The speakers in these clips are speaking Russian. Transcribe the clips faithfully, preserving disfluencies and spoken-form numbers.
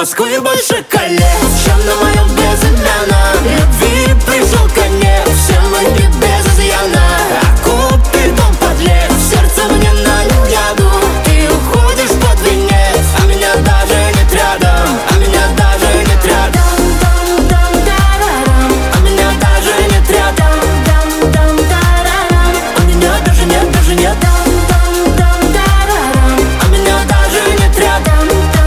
Москвы больше колец, чем на моем безымянном. Любви пришел конец, все мы не без изъяна. А Купидон подлец, в сердце мне налил яду. Ты уходишь под венец, а меня даже нет рядом. А меня даже нет рядом. А меня даже нет рядом. А меня даже нет, даже нет. А меня даже нет рядом.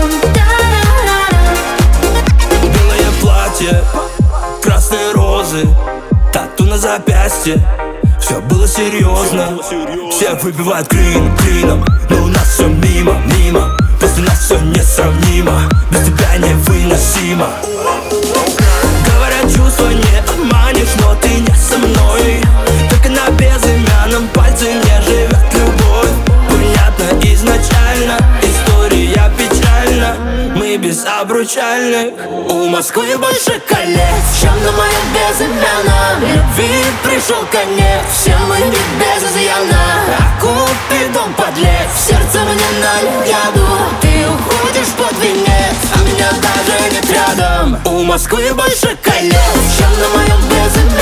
Белое платье, красные розы, тату на запястье. Все было серьезно. Все выпивают клин, клином, но у нас все мимо, мимо. После нас все несравнимо, без тебя невыносимо. Говорят, чувства не обманешь, но ты не со мной. Только на безымянном пальце не живет любовь. Понятно изначально, история печальна. Мы без обручальных. У Москвы больше колец, чем на моем безымянном. Любви пришел конец, все мы не без изъяна. А Купидон подлец, в сердце мне налил яду. Ты уходишь под венец, а меня даже нет рядом. У Москвы больше колец, чем на моем безымянном.